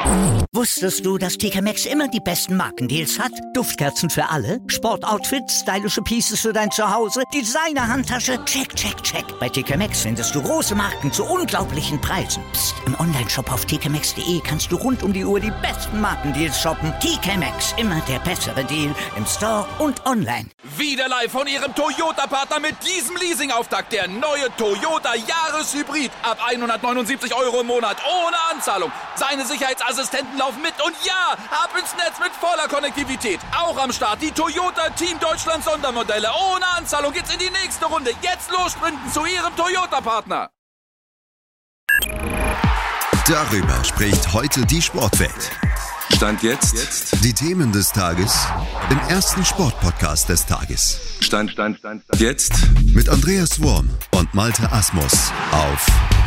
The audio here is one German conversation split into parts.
Wusstest du, dass TK Maxx immer die besten Markendeals hat? Duftkerzen für alle, Sportoutfits, stylische Pieces für dein Zuhause, Designer-Handtasche, check, check, check. Bei TK Maxx findest du große Marken zu unglaublichen Preisen. Psst. Im Onlineshop auf tkmaxx.de kannst du rund um die Uhr die besten Markendeals shoppen. TK Maxx, immer der bessere Deal im Store und online. Wieder live von Ihrem Toyota-Partner mit diesem Leasing-Auftakt. Der neue Toyota Jahreshybrid. Ab 179 € im Monat. Ohne Anzahlung. Seine Sicherheitsassistenten laufen mit. Und ja, ab ins Netz mit voller Konnektivität. Auch am Start die Toyota Team Deutschland Sondermodelle. Ohne Anzahlung geht's in die nächste Runde. Jetzt los sprinten zu Ihrem Toyota-Partner. Darüber spricht heute die Sportwelt. Stand jetzt. Die Themen des Tages im ersten Sportpodcast des Tages. Stand jetzt. Mit Andreas Worm und Malte Asmus auf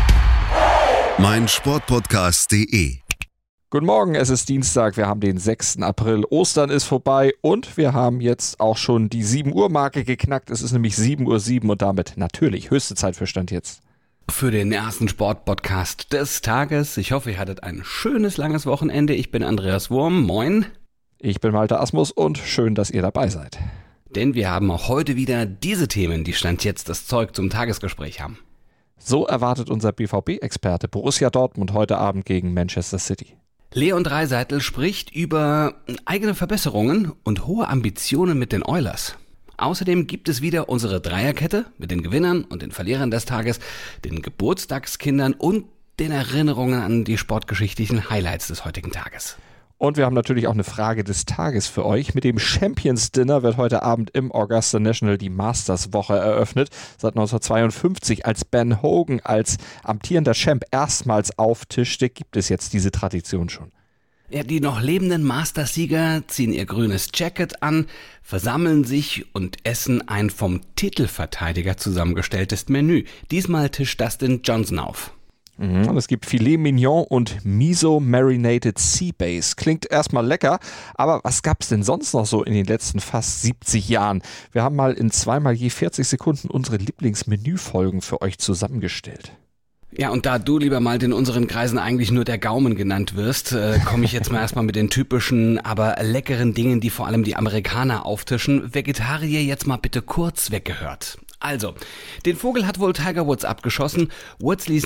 meinsportpodcast.de. Guten Morgen, es ist Dienstag, wir haben den 6. April, Ostern ist vorbei und wir haben jetzt auch schon die 7 Uhr Marke geknackt. Es ist nämlich 7:07 Uhr und damit natürlich höchste Zeit für Stand jetzt. Für den ersten Sportpodcast des Tages. Ich hoffe, ihr hattet ein schönes, langes Wochenende. Ich bin Andreas Worm. Moin. Ich bin Malte Asmus und schön, dass ihr dabei seid. Denn wir haben auch heute wieder diese Themen, die Stand jetzt das Zeug zum Tagesgespräch haben. So erwartet unser BVB-Experte Borussia Dortmund heute Abend gegen Manchester City. Leon Dreiseitel spricht über eigene Verbesserungen und hohe Ambitionen mit den Oilers. Außerdem gibt es wieder unsere Dreierkette mit den Gewinnern und den Verlierern des Tages, den Geburtstagskindern und den Erinnerungen an die sportgeschichtlichen Highlights des heutigen Tages. Und wir haben natürlich auch eine Frage des Tages für euch. Mit dem Champions Dinner wird heute Abend im Augusta National die Masters-Woche eröffnet. Seit 1952, als Ben Hogan als amtierender Champ erstmals auftischte, gibt es jetzt diese Tradition schon. Ja, die noch lebenden Masters-Sieger ziehen ihr grünes Jacket an, versammeln sich und essen ein vom Titelverteidiger zusammengestelltes Menü. Diesmal tischt Dustin Johnson auf. Und es gibt Filet Mignon und Miso Marinated Sea Bass. Klingt erstmal lecker, aber was gab's denn sonst noch so in den letzten fast 70 Jahren? Wir haben mal in 2x je 40 Sekunden unsere Lieblingsmenüfolgen für euch zusammengestellt. Ja, und da du, lieber Malte, in unseren Kreisen eigentlich nur der Gaumen genannt wirst, komme ich jetzt mal erstmal mit den typischen, aber leckeren Dingen, die vor allem die Amerikaner auftischen. Vegetarier jetzt mal bitte kurz weggehört. Also, den Vogel hat wohl Tiger Woods abgeschossen. Woods ließ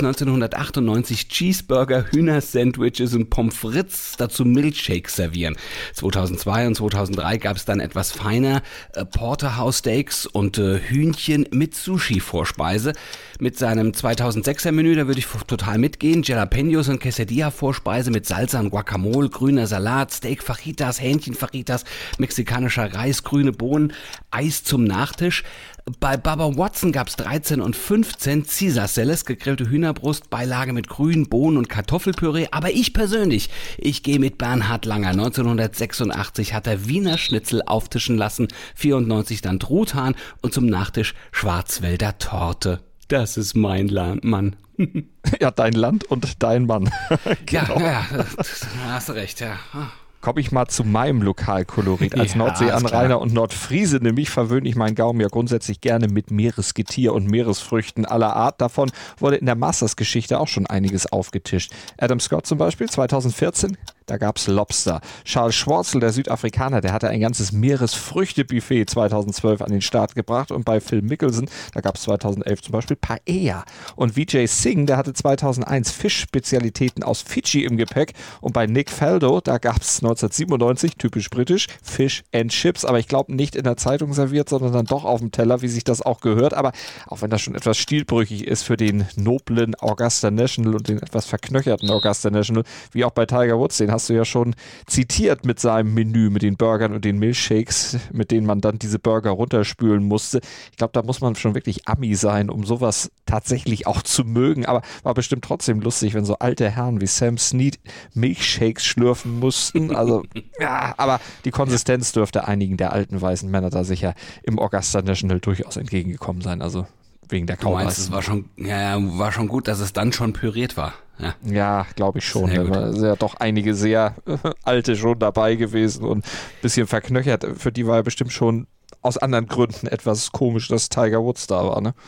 1998 Cheeseburger, Hühner-Sandwiches und Pommes frites, dazu Milkshakes servieren. 2002 und 2003 gab es dann etwas feiner Porterhouse-Steaks und Hühnchen mit Sushi-Vorspeise. Mit seinem 2006er Menü, da würde ich total mitgehen. Jalapenos und Quesadilla-Vorspeise mit Salsa und Guacamole, grüner Salat, Steak-Fajitas, Hähnchen-Fajitas, mexikanischer Reis, grüne Bohnen, Eis zum Nachtisch. Bei Bubba Watson gab es 13 und 15 Caesar Salad, gegrillte Hühnerbrust, Beilage mit grünen Bohnen und Kartoffelpüree. Aber ich persönlich, ich gehe mit Bernhard Langer. 1986 hat er Wiener Schnitzel auftischen lassen, 94 dann Truthahn und zum Nachtisch Schwarzwälder Torte. Das ist mein Land, Mann. Ja, dein Land und dein Mann. Genau. Ja, hast du recht, ja. Komme ich mal zu meinem Lokalkolorit. Als Ja, Nordseeanrainer und Nordfriese nämlich verwöhne ich meinen Gaumen ja grundsätzlich gerne mit Meeresgetier und Meeresfrüchten aller Art. Davon wurde in der Masters-Geschichte auch schon einiges aufgetischt. Adam Scott zum Beispiel, 2014, da gab's Lobster. Charles Schwartzel, der Südafrikaner, der hatte ein ganzes Meeresfrüchtebuffet 2012 an den Start gebracht. Und bei Phil Mickelson, da gab's 2011 zum Beispiel Paella. Und Vijay Singh, der hatte 2001 Fischspezialitäten aus Fidschi im Gepäck. Und bei Nick Faldo, da gab's 1997, typisch britisch, Fish and Chips. Aber ich glaube nicht in der Zeitung serviert, sondern dann doch auf dem Teller, wie sich das auch gehört. Aber auch wenn das schon etwas stilbrüchig ist für den noblen Augusta National und den etwas verknöcherten Augusta National, wie auch bei Tiger Woods, den hast du ja schon zitiert mit seinem Menü, mit den Burgern und den Milchshakes, mit denen man dann diese Burger runterspülen musste. Ich glaube, da muss man schon wirklich Ami sein, um sowas tatsächlich auch zu mögen. Aber war bestimmt trotzdem lustig, wenn so alte Herren wie Sam Snead Milchshakes schlürfen mussten. Also, ja, aber die Konsistenz dürfte einigen der alten weißen Männer da sicher im Augusta National durchaus entgegengekommen sein. Also wegen der Kaureis. Du meinst, es war schon gut, dass es dann schon püriert war. Ja, glaube ich schon. Da sind ja doch einige sehr alte schon dabei gewesen und ein bisschen verknöchert. Für die war ja bestimmt schon aus anderen Gründen etwas komisch, dass Tiger Woods da war, ne?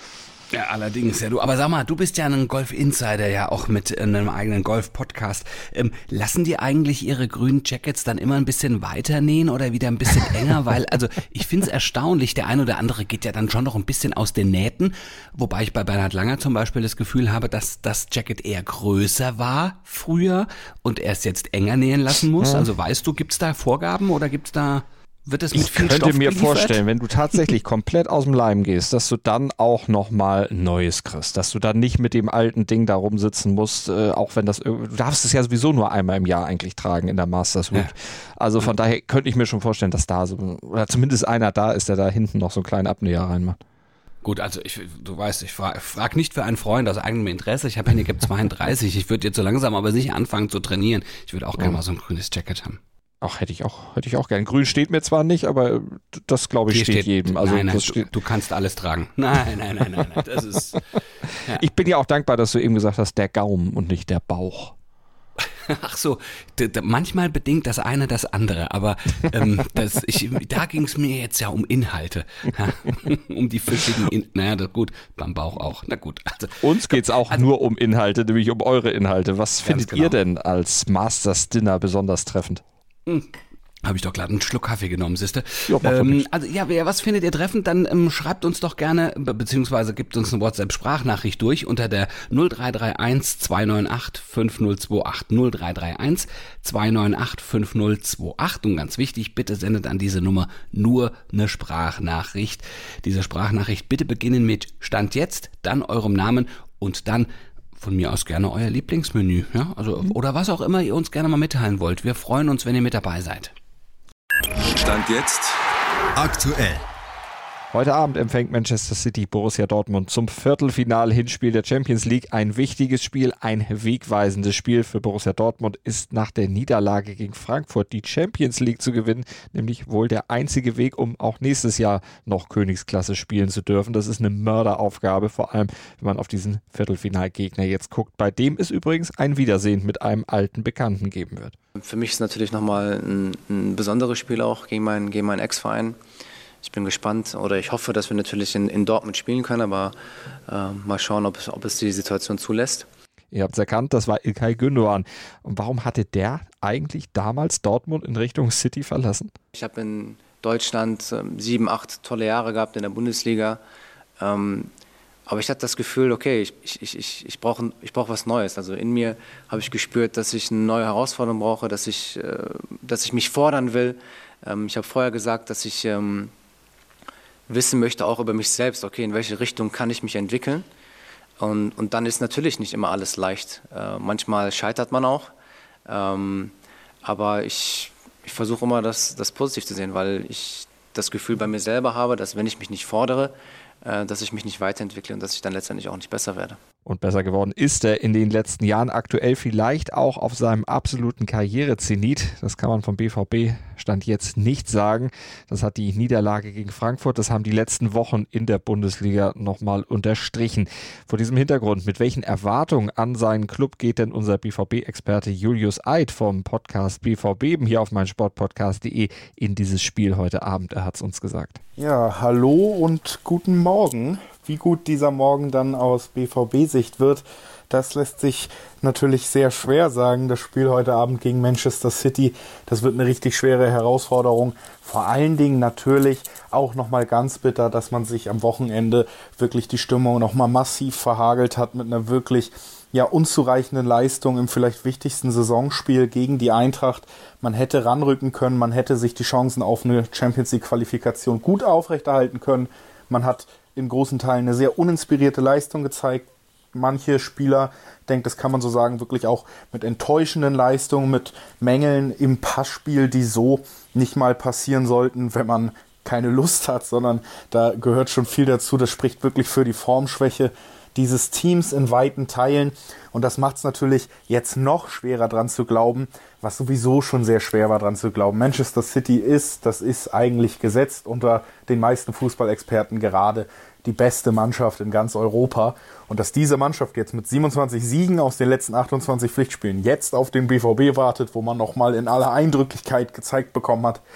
Ja, allerdings, ja du. Aber sag mal, du bist ja ein Golf-Insider, ja auch mit einem eigenen Golf-Podcast. Lassen die eigentlich ihre grünen Jackets dann immer ein bisschen weiter nähen oder wieder ein bisschen enger? Weil, also ich finde es erstaunlich, der ein oder andere geht ja dann schon noch ein bisschen aus den Nähten. Wobei ich bei Bernhard Langer zum Beispiel das Gefühl habe, dass das Jacket eher größer war früher und er es jetzt enger nähen lassen muss. Also weißt du, gibt's da Vorgaben oder wird es mit viel Stoff Ich könnte mir geliefert? vorstellen, wenn du tatsächlich komplett aus dem Leim gehst, dass du dann auch nochmal Neues kriegst. Dass du dann nicht mit dem alten Ding da rumsitzen musst, auch wenn du darfst es ja sowieso nur einmal im Jahr eigentlich tragen in der Masters Week. Ja. Also von daher könnte ich mir schon vorstellen, dass da oder zumindest einer da ist, der da hinten noch so einen kleinen Abnäher reinmacht. Gut, also du weißt, ich frag nicht für einen Freund aus eigenem Interesse. Ich habe Handicap 32. Ich würde jetzt so langsam aber sicher anfangen zu trainieren. Ich würde auch gerne mal so ein grünes Jacket haben. Ach, hätte ich auch gern. Grün steht mir zwar nicht, aber das, glaube ich, steht jedem. Also nein, du kannst alles tragen. Nein. Das ist. Ja. Ich bin ja auch dankbar, dass du eben gesagt hast, der Gaumen und nicht der Bauch. Ach so, manchmal bedingt das eine das andere, aber da ging es mir jetzt ja um Inhalte. Um die flüssigen gut, beim Bauch auch. Na gut. Also, uns geht es auch nur um Inhalte, nämlich um eure Inhalte. Was findet ihr denn als Masters Dinner besonders treffend? Habe ich doch gerade einen Schluck Kaffee genommen, siehste. Ja, was findet ihr treffend? Dann schreibt uns doch gerne, beziehungsweise gibt uns eine WhatsApp-Sprachnachricht durch unter der 0331 298 5028. 0331 298 5028. Und ganz wichtig, bitte sendet an diese Nummer nur eine Sprachnachricht. Diese Sprachnachricht bitte beginnen mit Stand jetzt, dann eurem Namen und dann von mir aus gerne euer Lieblingsmenü, ja, also oder was auch immer ihr uns gerne mal mitteilen wollt. Wir freuen uns, wenn ihr mit dabei seid. Stand jetzt aktuell. Heute Abend empfängt Manchester City Borussia Dortmund zum Viertelfinal-Hinspiel der Champions League. Ein wichtiges Spiel, ein wegweisendes Spiel für Borussia Dortmund ist nach der Niederlage gegen Frankfurt die Champions League zu gewinnen, nämlich wohl der einzige Weg, um auch nächstes Jahr noch Königsklasse spielen zu dürfen. Das ist eine Mörderaufgabe, vor allem wenn man auf diesen Viertelfinalgegner jetzt guckt, bei dem es übrigens ein Wiedersehen mit einem alten Bekannten geben wird. Für mich ist natürlich nochmal ein besonderes Spiel auch gegen meinen Ex-Verein. Ich bin gespannt oder ich hoffe, dass wir natürlich in Dortmund spielen können, aber mal schauen, ob es die Situation zulässt. Ihr habt es erkannt, das war İlkay Gündoğan. Und warum hatte der eigentlich damals Dortmund in Richtung City verlassen? Ich habe in Deutschland 7, 8 tolle Jahre gehabt in der Bundesliga. Aber ich hatte das Gefühl, okay, ich brauche was Neues. Also in mir habe ich gespürt, dass ich eine neue Herausforderung brauche, dass ich mich fordern will. Ich habe vorher gesagt, dass ich wissen möchte auch über mich selbst, okay, in welche Richtung kann ich mich entwickeln. Und dann ist natürlich nicht immer alles leicht. Manchmal scheitert man auch. Aber ich versuche immer, das positiv zu sehen, weil ich das Gefühl bei mir selber habe, dass wenn ich mich nicht fordere, dass ich mich nicht weiterentwickle und dass ich dann letztendlich auch nicht besser werde. Und besser geworden ist er in den letzten Jahren, aktuell vielleicht auch auf seinem absoluten Karrierezenit. Das kann man vom BVB Stand jetzt nicht sagen. Das hat die Niederlage gegen Frankfurt, das haben die letzten Wochen in der Bundesliga nochmal unterstrichen. Vor diesem Hintergrund, mit welchen Erwartungen an seinen Club geht denn unser BVB-Experte Julius Eid vom Podcast BVB hier auf meinsportpodcast.de in dieses Spiel heute Abend? Er hat es uns gesagt. Ja, hallo und guten Morgen. Wie gut dieser Morgen dann aus BVB-Sicht wird, das lässt sich natürlich sehr schwer sagen. Das Spiel heute Abend gegen Manchester City, das wird eine richtig schwere Herausforderung. Vor allen Dingen natürlich auch nochmal ganz bitter, dass man sich am Wochenende wirklich die Stimmung nochmal massiv verhagelt hat mit einer wirklich unzureichenden Leistung im vielleicht wichtigsten Saisonspiel gegen die Eintracht. Man hätte ranrücken können, man hätte sich die Chancen auf eine Champions-League-Qualifikation gut aufrechterhalten können. Man hat in großen Teilen eine sehr uninspirierte Leistung gezeigt. Manche Spieler, ich denke, das kann man so sagen, wirklich auch mit enttäuschenden Leistungen, mit Mängeln im Passspiel, die so nicht mal passieren sollten, wenn man keine Lust hat, sondern da gehört schon viel dazu. Das spricht wirklich für die Formschwäche dieses Teams in weiten Teilen. Und das macht es natürlich jetzt noch schwerer dran zu glauben, was sowieso schon sehr schwer war dran zu glauben. Manchester City das ist eigentlich gesetzt unter den meisten Fußballexperten gerade die beste Mannschaft in ganz Europa. Und dass diese Mannschaft jetzt mit 27 Siegen aus den letzten 28 Pflichtspielen jetzt auf den BVB wartet, wo man nochmal in aller Eindrücklichkeit gezeigt bekommen hat,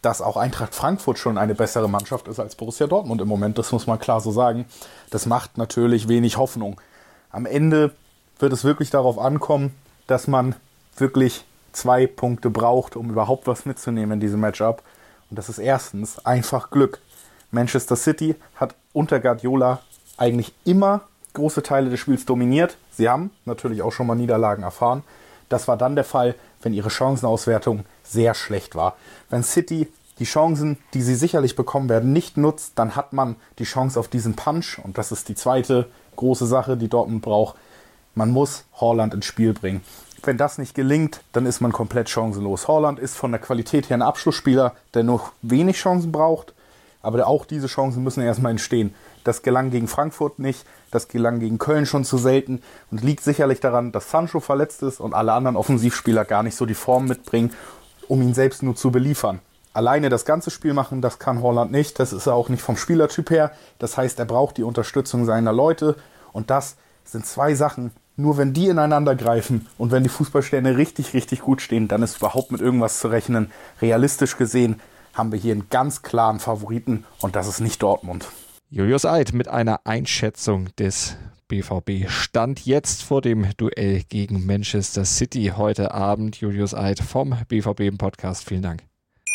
dass auch Eintracht Frankfurt schon eine bessere Mannschaft ist als Borussia Dortmund im Moment. Das muss man klar so sagen. Das macht natürlich wenig Hoffnung. Am Ende wird es wirklich darauf ankommen, dass man wirklich 2 Punkte braucht, um überhaupt was mitzunehmen in diesem Matchup. Und das ist erstens einfach Glück. Manchester City hat unter Guardiola eigentlich immer große Teile des Spiels dominiert. Sie haben natürlich auch schon mal Niederlagen erfahren. Das war dann der Fall, wenn ihre Chancenauswertung sehr schlecht war. Wenn City die Chancen, die sie sicherlich bekommen werden, nicht nutzt, dann hat man die Chance auf diesen Punch. Und das ist die zweite große Sache, die Dortmund braucht. Man muss Haaland ins Spiel bringen. Wenn das nicht gelingt, dann ist man komplett chancenlos. Haaland ist von der Qualität her ein Abschlussspieler, der nur wenig Chancen braucht. Aber auch diese Chancen müssen erstmal entstehen. Das gelang gegen Frankfurt nicht, das gelang gegen Köln schon zu selten und liegt sicherlich daran, dass Sancho verletzt ist und alle anderen Offensivspieler gar nicht so die Form mitbringen, um ihn selbst nur zu beliefern. Alleine das ganze Spiel machen, das kann Haaland nicht, das ist er auch nicht vom Spielertyp her. Das heißt, er braucht die Unterstützung seiner Leute und das sind 2 Sachen. Nur wenn die ineinander greifen und wenn die Fußballsterne richtig, richtig gut stehen, dann ist überhaupt mit irgendwas zu rechnen. Realistisch gesehen haben wir hier einen ganz klaren Favoriten und das ist nicht Dortmund. Julius Eid mit einer Einschätzung des BVB stand jetzt vor dem Duell gegen Manchester City heute Abend. Julius Eid vom BVB im Podcast. Vielen Dank.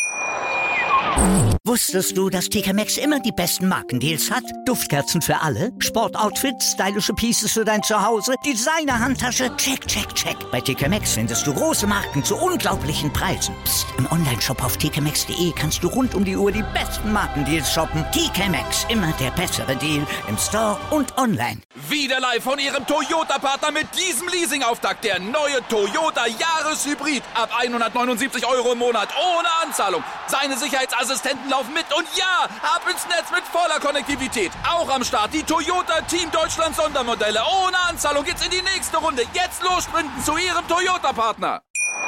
Wusstest du, dass TK Maxx immer die besten Markendeals hat? Duftkerzen für alle, Sportoutfits, stylische Pieces für dein Zuhause, Designer-Handtasche, check, check, check. Bei TK Maxx findest du große Marken zu unglaublichen Preisen. Psst. Im Onlineshop auf tkmaxx.de kannst du rund um die Uhr die besten Markendeals shoppen. TK Maxx, immer der bessere Deal im Store und online. Wieder live von Ihrem Toyota-Partner mit diesem Leasing-Auftakt. Der neue Toyota Jahreshybrid. Ab 179 € im Monat. Ohne Anzahlung. Seine Sicherheitsassistenten laufen mit. Und ja, ab ins Netz mit voller Konnektivität. Auch am Start die Toyota Team Deutschland Sondermodelle. Ohne Anzahlung geht's in die nächste Runde. Jetzt los sprinten zu Ihrem Toyota-Partner.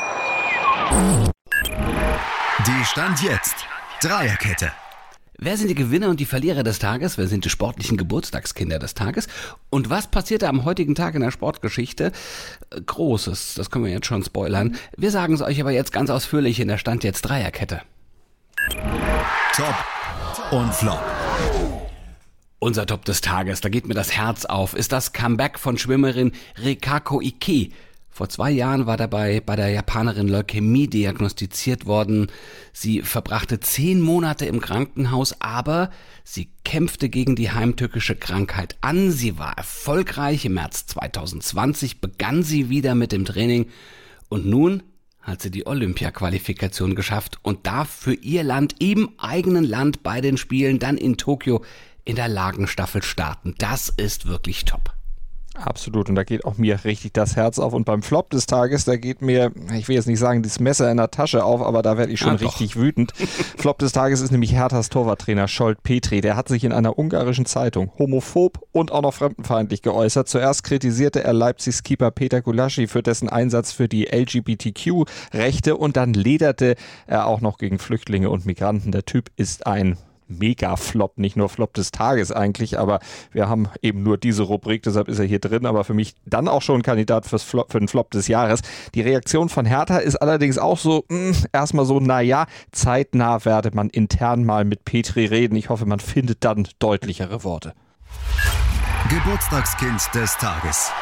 Die Stand jetzt Dreierkette. Wer sind die Gewinner und die Verlierer des Tages? Wer sind die sportlichen Geburtstagskinder des Tages? Und was passierte am heutigen Tag in der Sportgeschichte? Großes, das können wir jetzt schon spoilern. Wir sagen es euch aber jetzt ganz ausführlich in der Stand jetzt Dreierkette. Top und Flop. Unser Top des Tages, da geht mir das Herz auf, ist das Comeback von Schwimmerin Rikako Ike. Vor 2 Jahren war dabei bei der Japanerin Leukämie diagnostiziert worden. Sie verbrachte 10 Monate im Krankenhaus, aber sie kämpfte gegen die heimtückische Krankheit an. Sie war erfolgreich. Im März 2020 begann sie wieder mit dem Training und nun hat sie die Olympia-Qualifikation geschafft und darf für ihr Land, im eigenen Land bei den Spielen dann in Tokio in der Lagenstaffel starten. Das ist wirklich top. Absolut, und da geht auch mir richtig das Herz auf. Und beim Flop des Tages, da geht mir, ich will jetzt nicht sagen, das Messer in der Tasche auf, aber da werde ich schon richtig wütend. Flop des Tages ist nämlich Herthas Torwarttrainer Scholt Petri. Der hat sich in einer ungarischen Zeitung homophob und auch noch fremdenfeindlich geäußert. Zuerst kritisierte er Leipzigs Keeper Peter Gulaschi für dessen Einsatz für die LGBTQ-Rechte und dann lederte er auch noch gegen Flüchtlinge und Migranten. Der Typ ist ein Mega-Flop, nicht nur Flop des Tages eigentlich, aber wir haben eben nur diese Rubrik, deshalb ist er hier drin, aber für mich dann auch schon ein Kandidat für den Flop des Jahres. Die Reaktion von Hertha ist allerdings auch so, erstmal so, naja, zeitnah werde man intern mal mit Petri reden. Ich hoffe, man findet dann deutlichere Worte. Geburtstagskind des Tages.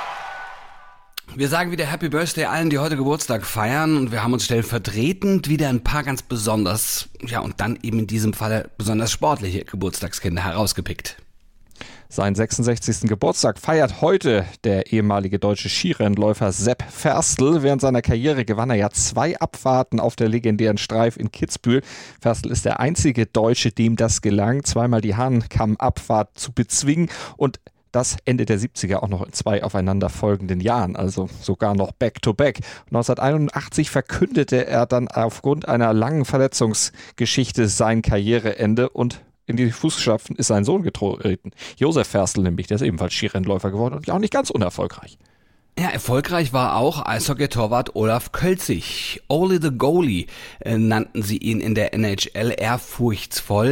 Wir sagen wieder Happy Birthday allen, die heute Geburtstag feiern, und wir haben uns stellvertretend wieder ein paar ganz besonders, ja, und dann eben in diesem Fall besonders sportliche Geburtstagskinder herausgepickt. Seinen 66. Geburtstag feiert heute der ehemalige deutsche Skirennläufer Sepp Ferstl. Während seiner Karriere gewann er ja 2 Abfahrten auf der legendären Streif in Kitzbühel. Ferstl ist der einzige Deutsche, dem das gelang, zweimal die Hahnkamm-Abfahrt zu bezwingen, und das Ende der 70er auch noch in 2 aufeinanderfolgenden Jahren, also sogar noch Back-to-Back. 1981 verkündete er dann aufgrund einer langen Verletzungsgeschichte sein Karriereende, und in die Fußstapfen ist sein Sohn getreten. Josef Ferstl nämlich, der ist ebenfalls Skirennläufer geworden und ja auch nicht ganz unerfolgreich. Ja, erfolgreich war auch Eishockey-Torwart Olaf Kölzig. Oli the Goalie nannten sie ihn in der NHL ehrfurchtsvoll.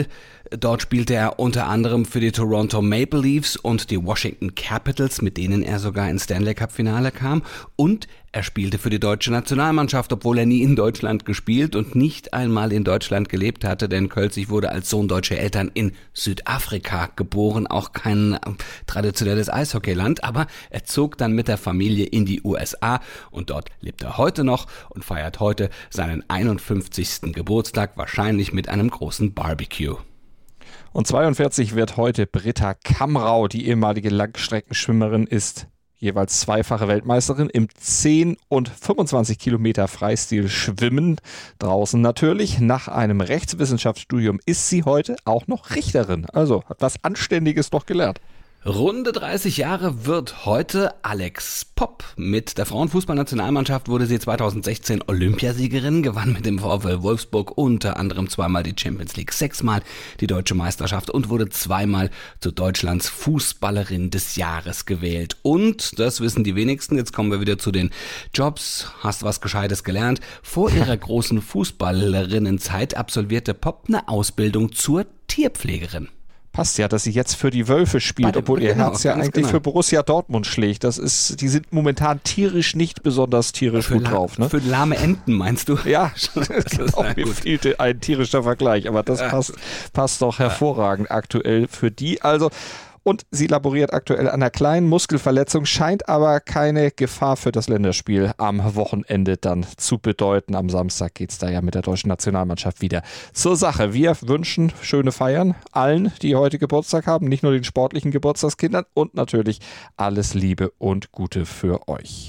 Dort spielte er unter anderem für die Toronto Maple Leafs und die Washington Capitals, mit denen er sogar ins Stanley Cup Finale kam. Und er spielte für die deutsche Nationalmannschaft, obwohl er nie in Deutschland gespielt und nicht einmal in Deutschland gelebt hatte, denn Kölzig wurde als Sohn deutscher Eltern in Südafrika geboren, auch kein traditionelles Eishockeyland, aber er zog dann mit der Familie in die USA und dort lebt er heute noch und feiert heute seinen 51. Geburtstag, wahrscheinlich mit einem großen Barbecue. Und 42 wird heute Britta Kamrau, die ehemalige Langstreckenschwimmerin, ist jeweils zweifache Weltmeisterin im 10 und 25 Kilometer Freistil Schwimmen. Draußen natürlich. Nach einem Rechtswissenschaftsstudium ist sie heute auch noch Richterin. Also hat was Anständiges doch gelernt. Runde 30 Jahre wird heute Alex Popp. Mit der Frauenfußballnationalmannschaft wurde sie 2016 Olympiasiegerin, gewann mit dem VfL Wolfsburg unter anderem zweimal die Champions League, 6-mal die Deutsche Meisterschaft und wurde 2-mal zu Deutschlands Fußballerin des Jahres gewählt. Und, das wissen die wenigsten, jetzt kommen wir wieder zu den Jobs, hast was Gescheites gelernt. Vor ihrer großen Fußballerinnenzeit absolvierte Popp eine Ausbildung zur Tierpflegerin. Passt ja, dass sie jetzt für die Wölfe spielt, obwohl ihr Herz ja eigentlich für Borussia Dortmund schlägt. Die sind momentan tierisch nicht besonders tierisch gut drauf. Ne? Für lahme Enten, meinst du? Ja, genau, mir fehlte ein tierischer Vergleich, aber das passt doch hervorragend aktuell für die. Also, und sie laboriert aktuell an einer kleinen Muskelverletzung, scheint aber keine Gefahr für das Länderspiel am Wochenende dann zu bedeuten. Am Samstag geht es da ja mit der deutschen Nationalmannschaft wieder zur Sache. Wir wünschen schöne Feiern allen, die heute Geburtstag haben, nicht nur den sportlichen Geburtstagskindern, und natürlich alles Liebe und Gute für euch.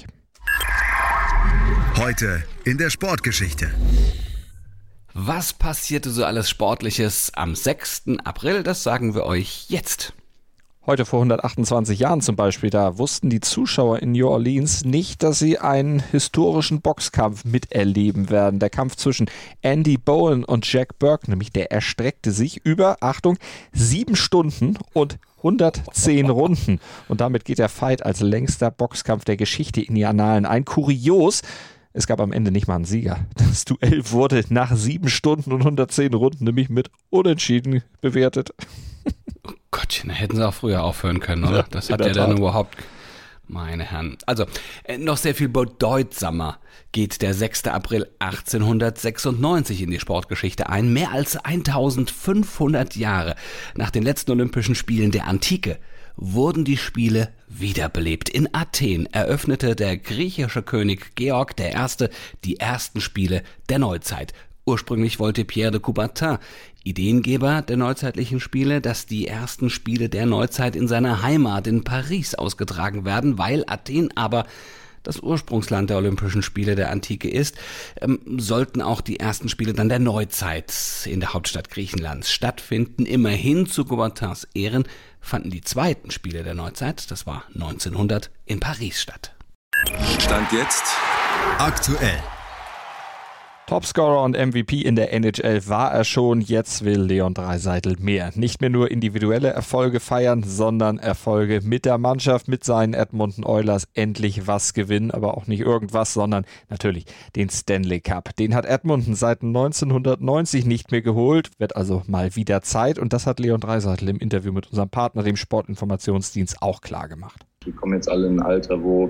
Heute in der Sportgeschichte. Was passierte so alles Sportliches am 6. April? Das sagen wir euch jetzt. Heute vor 128 Jahren zum Beispiel, da wussten die Zuschauer in New Orleans nicht, dass sie einen historischen Boxkampf miterleben werden. Der Kampf zwischen Andy Bowen und Jack Burke, nämlich der erstreckte sich über, Achtung, 7 Stunden und 110 Runden. Und damit geht der Fight als längster Boxkampf der Geschichte in die Annalen ein. Kurios, es gab am Ende nicht mal einen Sieger. Das Duell wurde nach 7 Stunden und 110 Runden nämlich mit Unentschieden bewertet. Oh Gottchen, da hätten sie auch früher aufhören können, oder? Ja, das hat ja dann überhaupt... Meine Herren. Also, noch sehr viel bedeutsamer geht der 6. April 1896 in die Sportgeschichte ein. Mehr als 1500 Jahre nach den letzten Olympischen Spielen der Antike wurden die Spiele wiederbelebt. In Athen eröffnete der griechische König Georg I. die ersten Spiele der Neuzeit. Ursprünglich wollte Pierre de Coubertin, Ideengeber der neuzeitlichen Spiele, dass die ersten Spiele der Neuzeit in seiner Heimat in Paris ausgetragen werden, weil Athen aber das Ursprungsland der Olympischen Spiele der Antike ist, sollten auch die ersten Spiele dann der Neuzeit in der Hauptstadt Griechenlands stattfinden. Immerhin zu Coubertins Ehren fanden die zweiten Spiele der Neuzeit, das war 1900, in Paris statt. Stand jetzt aktuell. Topscorer und MVP in der NHL war er schon, jetzt will Leon Draisaitl mehr. Nicht mehr nur individuelle Erfolge feiern, sondern Erfolge mit der Mannschaft, mit seinen Edmonton Oilers endlich was gewinnen, aber auch nicht irgendwas, sondern natürlich den Stanley Cup. Den hat Edmonton seit 1990 nicht mehr geholt, wird also mal wieder Zeit, und das hat Leon Draisaitl im Interview mit unserem Partner, dem Sportinformationsdienst, auch klar gemacht. Wir kommen jetzt alle in ein Alter, wo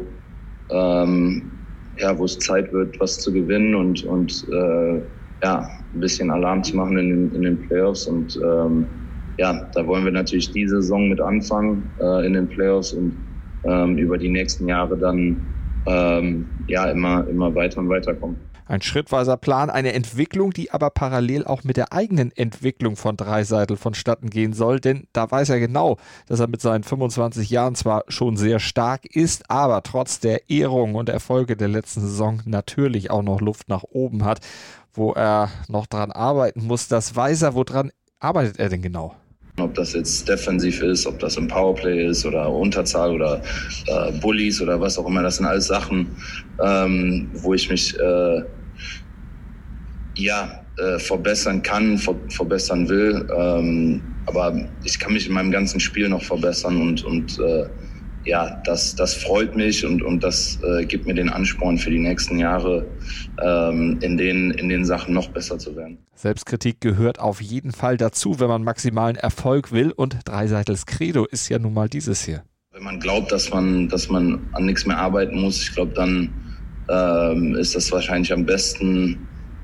es Zeit wird, was zu gewinnen und ein bisschen Alarm zu machen in den Playoffs. Und da wollen wir natürlich diese Saison mit anfangen in den Playoffs und über die nächsten Jahre dann immer weiter und weiter kommen. Ein schrittweiser Plan, eine Entwicklung, die aber parallel auch mit der eigenen Entwicklung von Draisaitl vonstatten gehen soll, denn da weiß er genau, dass er mit seinen 25 Jahren zwar schon sehr stark ist, aber trotz der Ehrung und Erfolge der letzten Saison natürlich auch noch Luft nach oben hat, wo er noch dran arbeiten muss. Das weiß er. Woran arbeitet er denn genau? Ob das jetzt defensiv ist, ob das im Powerplay ist oder Unterzahl oder Bullies oder was auch immer, das sind alles Sachen, wo ich mich verbessern kann, verbessern will. Aber ich kann mich in meinem ganzen Spiel noch verbessern und ja, das freut mich und das gibt mir den Ansporn für die nächsten Jahre, in den Sachen noch besser zu werden. Selbstkritik gehört auf jeden Fall dazu, wenn man maximalen Erfolg will. Und Dreiseitels Credo ist ja nun mal dieses hier. Wenn man glaubt, dass man an nichts mehr arbeiten muss, ich glaube, dann ist das wahrscheinlich am besten,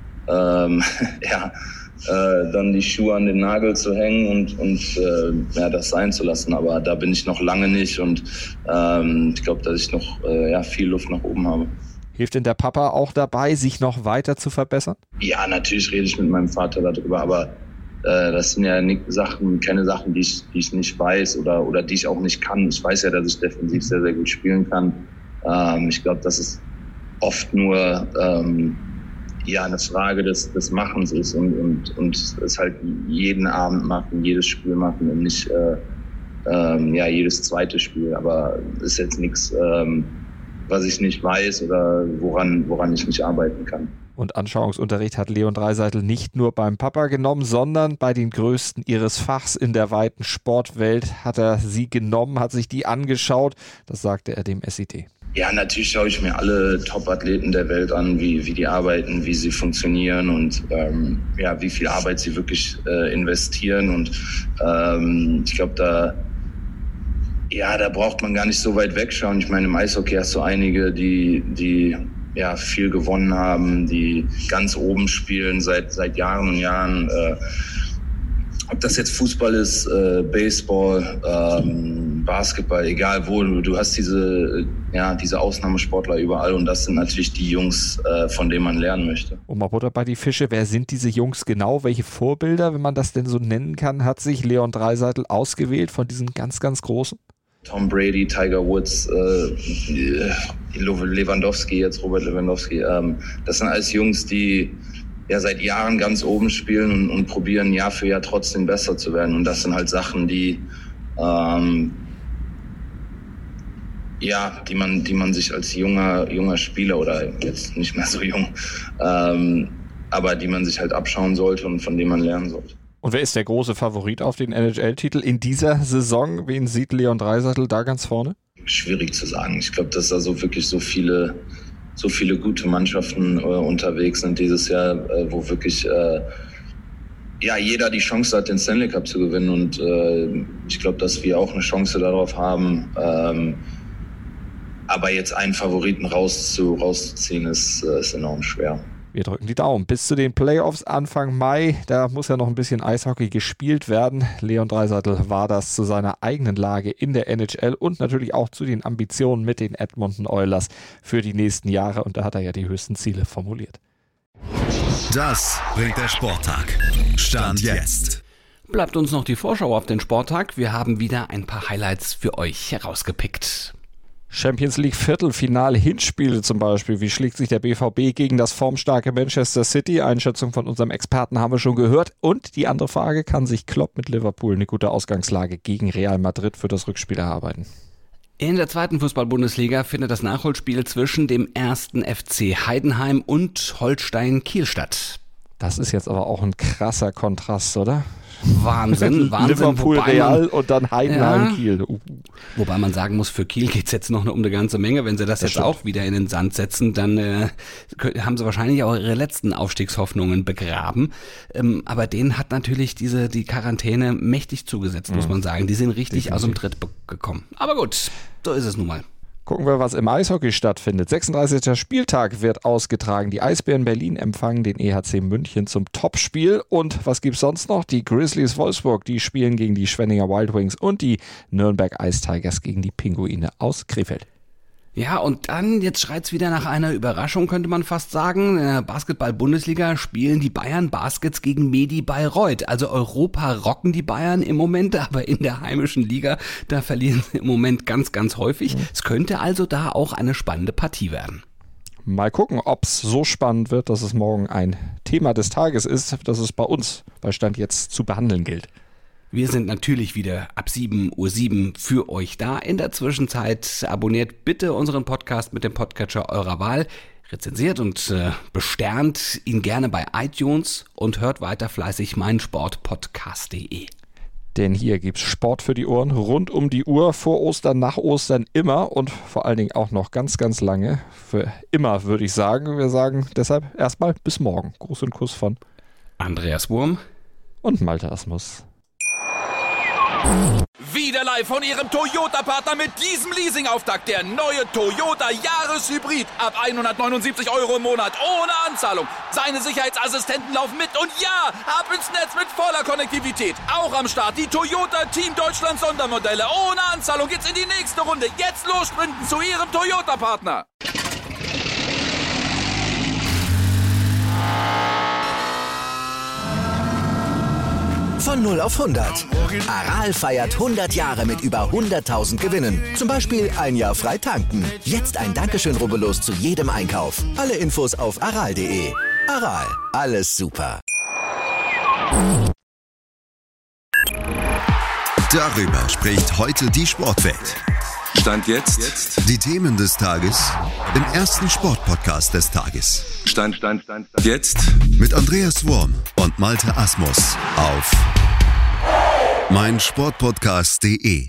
dann die Schuhe an den Nagel zu hängen und das sein zu lassen. Aber da bin ich noch lange nicht und ich glaube, dass ich noch viel Luft nach oben habe. Hilft denn der Papa auch dabei, sich noch weiter zu verbessern? Ja, natürlich rede ich mit meinem Vater darüber, aber das sind ja keine Sachen, die ich nicht weiß oder die ich auch nicht kann. Ich weiß ja, dass ich defensiv sehr, sehr gut spielen kann. Ich glaube, dass es oft nur eine Frage des Machens ist und es halt jeden Abend machen, jedes Spiel machen und nicht jedes zweite Spiel. Aber es ist jetzt nichts, was ich nicht weiß oder woran ich nicht arbeiten kann. Und Anschauungsunterricht hat Leon Dreiseitel nicht nur beim Papa genommen, sondern bei den Größten ihres Fachs in der weiten Sportwelt hat er sie genommen, hat sich die angeschaut. Das sagte er dem SID. Ja, natürlich schaue ich mir alle Top-Athleten der Welt an, wie die arbeiten, wie sie funktionieren und wie viel Arbeit sie wirklich investieren. Und ich glaube, da braucht man gar nicht so weit wegschauen. Ich meine, im Eishockey hast du einige, die viel gewonnen haben, die ganz oben spielen seit Jahren und Jahren. Ob das jetzt Fußball ist, Baseball, Basketball, egal wo, du hast diese Ausnahmesportler überall und das sind natürlich die Jungs, von denen man lernen möchte. Und mal Butter bei die Fische, wer sind diese Jungs genau? Welche Vorbilder, wenn man das denn so nennen kann, hat sich Leon Dreiseitel ausgewählt von diesen ganz, ganz Großen? Tom Brady, Tiger Woods, Lewandowski, jetzt Robert Lewandowski, das sind alles Jungs, die seit Jahren ganz oben spielen und probieren Jahr für Jahr trotzdem besser zu werden. Und das sind halt Sachen, die man sich als junger Spieler oder jetzt nicht mehr so jung, aber die man sich halt abschauen sollte und von denen man lernen sollte. Und wer ist der große Favorit auf den NHL-Titel in dieser Saison? Wen sieht Leon Dreiseitel da ganz vorne? Schwierig zu sagen. Ich glaube, dass da wirklich so viele gute Mannschaften unterwegs sind dieses Jahr, wo wirklich jeder die Chance hat, den Stanley Cup zu gewinnen. Und ich glaube, dass wir auch eine Chance darauf haben. Aber jetzt einen Favoriten rauszuziehen, ist enorm schwer. Wir drücken die Daumen. Bis zu den Playoffs Anfang Mai, da muss ja noch ein bisschen Eishockey gespielt werden. Leon Dreiseitel war das zu seiner eigenen Lage in der NHL und natürlich auch zu den Ambitionen mit den Edmonton Oilers für die nächsten Jahre. Und da hat er ja die höchsten Ziele formuliert. Das bringt der Sporttag. Stand jetzt. Bleibt uns noch die Vorschau auf den Sporttag. Wir haben wieder ein paar Highlights für euch herausgepickt. Champions League Viertelfinale Hinspiele zum Beispiel. Wie schlägt sich der BVB gegen das formstarke Manchester City? Einschätzung von unserem Experten haben wir schon gehört. Und die andere Frage, kann sich Klopp mit Liverpool eine gute Ausgangslage gegen Real Madrid für das Rückspiel erarbeiten? In der zweiten Fußball-Bundesliga findet das Nachholspiel zwischen dem 1. FC Heidenheim und Holstein Kiel statt. Das ist jetzt aber auch ein krasser Kontrast, oder? Wahnsinn. Liverpool, Real und dann Heidenheim, Kiel. Wobei man sagen muss, für Kiel geht es jetzt noch um eine ganze Menge. Wenn sie das jetzt stimmt. Auch wieder in den Sand setzen, dann haben sie wahrscheinlich auch ihre letzten Aufstiegshoffnungen begraben. Aber denen hat natürlich die Quarantäne mächtig zugesetzt, muss man sagen. Die sind richtig aus dem Tritt gekommen. Aber gut, so ist es nun mal. Gucken wir, was im Eishockey stattfindet. 36. Spieltag wird ausgetragen. Die Eisbären Berlin empfangen den EHC München zum Topspiel. Und was gibt's sonst noch? Die Grizzlies Wolfsburg, die spielen gegen die Schwenninger Wild Wings und die Nürnberg Ice Tigers gegen die Pinguine aus Krefeld. Ja, und dann, jetzt schreit's wieder nach einer Überraschung, könnte man fast sagen. In der Basketball-Bundesliga spielen die Bayern Baskets gegen Medi Bayreuth. Also Europa rocken die Bayern im Moment, aber in der heimischen Liga, da verlieren sie im Moment ganz, ganz häufig. Es könnte also da auch eine spannende Partie werden. Mal gucken, ob es so spannend wird, dass es morgen ein Thema des Tages ist, das es bei uns bei Stand jetzt zu behandeln gilt. Wir sind natürlich wieder ab 7:07 Uhr für euch da. In der Zwischenzeit abonniert bitte unseren Podcast mit dem Podcatcher eurer Wahl, rezensiert und besternt ihn gerne bei iTunes und hört weiter fleißig meinsportpodcast.de. Denn hier gibt's Sport für die Ohren, rund um die Uhr, vor Ostern, nach Ostern immer und vor allen Dingen auch noch ganz, ganz lange. Für immer, würde ich sagen. Wir sagen deshalb erstmal bis morgen. Gruß und Kuss von Andreas Wurm und Malte Asmus. Wieder live von Ihrem Toyota-Partner mit diesem Leasing-Auftakt. Der neue Toyota Jahreshybrid. Ab 179 € im Monat. Ohne Anzahlung. Seine Sicherheitsassistenten laufen mit. Und ja, ab ins Netz mit voller Konnektivität. Auch am Start die Toyota Team Deutschland Sondermodelle. Ohne Anzahlung geht's in die nächste Runde. Jetzt los sprinten zu Ihrem Toyota-Partner. Von 0 auf 100. Aral feiert 100 Jahre mit über 100.000 Gewinnen. Zum Beispiel ein Jahr frei tanken. Jetzt ein Dankeschön, rubbellos zu jedem Einkauf. Alle Infos auf aral.de. Aral, alles super. Darüber spricht heute die Sportwelt. Stand jetzt. Die Themen des Tages im ersten Sportpodcast des Tages. Stand jetzt. Mit Andreas Wurm und Malte Asmus auf meinsportpodcast.de.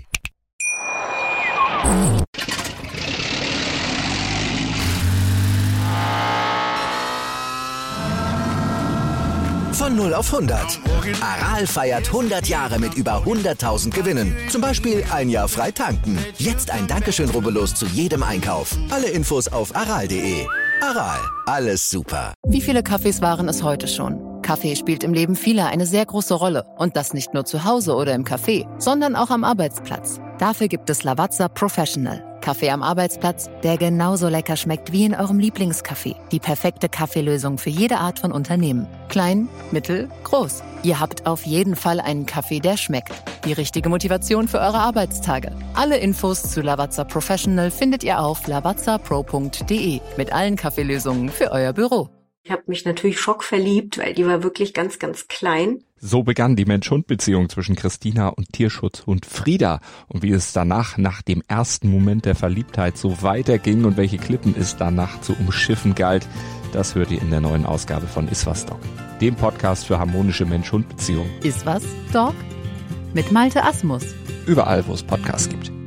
Von 0 auf 100. Aral feiert 100 Jahre mit über 100.000 Gewinnen. Zum Beispiel ein Jahr frei tanken. Jetzt ein Dankeschön, rubbellos zu jedem Einkauf. Alle Infos auf aral.de. Aral, alles super. Wie viele Kaffees waren es heute schon? Kaffee spielt im Leben vieler eine sehr große Rolle. Und das nicht nur zu Hause oder im Café, sondern auch am Arbeitsplatz. Dafür gibt es Lavazza Professional. Kaffee am Arbeitsplatz, der genauso lecker schmeckt wie in eurem Lieblingscafé. Die perfekte Kaffeelösung für jede Art von Unternehmen. Klein, mittel, groß. Ihr habt auf jeden Fall einen Kaffee, der schmeckt. Die richtige Motivation für eure Arbeitstage. Alle Infos zu Lavazza Professional findet ihr auf lavazzapro.de mit allen Kaffeelösungen für euer Büro. Ich habe mich natürlich schockverliebt, weil die war wirklich ganz, ganz klein. So begann die Mensch-Hund-Beziehung zwischen Christina und Tierschutzhund Frieda. Und wie es danach, nach dem ersten Moment der Verliebtheit, so weiterging und welche Klippen es danach zu umschiffen galt, das hört ihr in der neuen Ausgabe von Iswas Dog, dem Podcast für harmonische Mensch-Hund-Beziehungen. Iswas Dog? Mit Malte Asmus. Überall, wo es Podcasts gibt.